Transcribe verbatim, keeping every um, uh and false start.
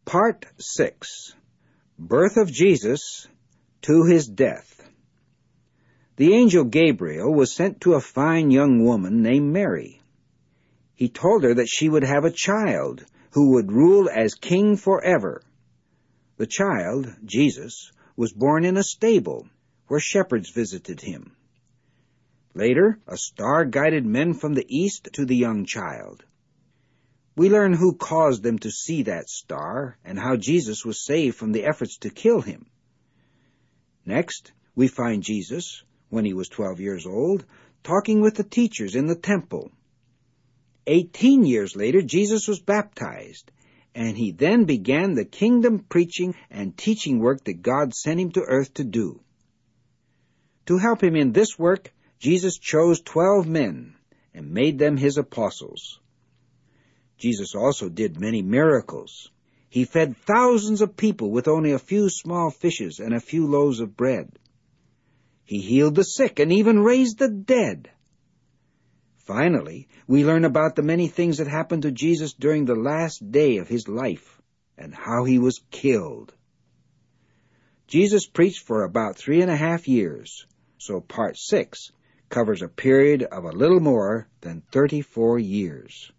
Part six. Birth of Jesus to His Death. The angel Gabriel was sent to a fine young woman named Mary. He told her that she would have a child who would rule as king forever. The child, Jesus, was born in a stable where shepherds visited him. Later, a star guided men from the east to the young child. We learn who caused them to see that star and how Jesus was saved from the efforts to kill him. Next, we find Jesus, when he was twelve years old, talking with the teachers in the temple. Eighteen years later, Jesus was baptized, and he then began the kingdom preaching and teaching work that God sent him to earth to do. To help him in this work, Jesus chose twelve men and made them his apostles. Jesus also did many miracles. He fed thousands of people with only a few small fishes and a few loaves of bread. He healed the sick and even raised the dead. Finally, we learn about the many things that happened to Jesus during the last day of his life and how he was killed. Jesus preached for about three and a half years, so part six covers a period of a little more than thirty-four years.